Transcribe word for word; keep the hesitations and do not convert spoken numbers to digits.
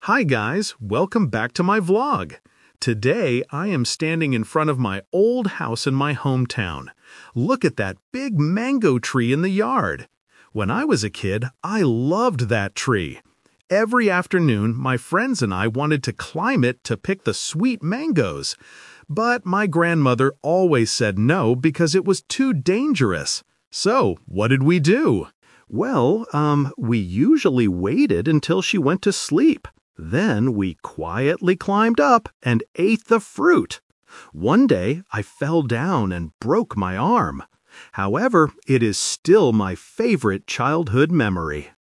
Hi guys, welcome back to my vlog. Today I am standing in front of my old house in my hometown. Look at that big mango tree in the yard. When I was a kid, I loved that tree. Every afternoon, my friends and I wanted to climb it to pick the sweet mangoes. But my grandmother always said no because it was too dangerous. So, what did we do? Well, um, we usually waited until she went to sleep. Then we quietly climbed up and ate the fruit. One day I fell down and broke my arm. However, it is still my favorite childhood memory.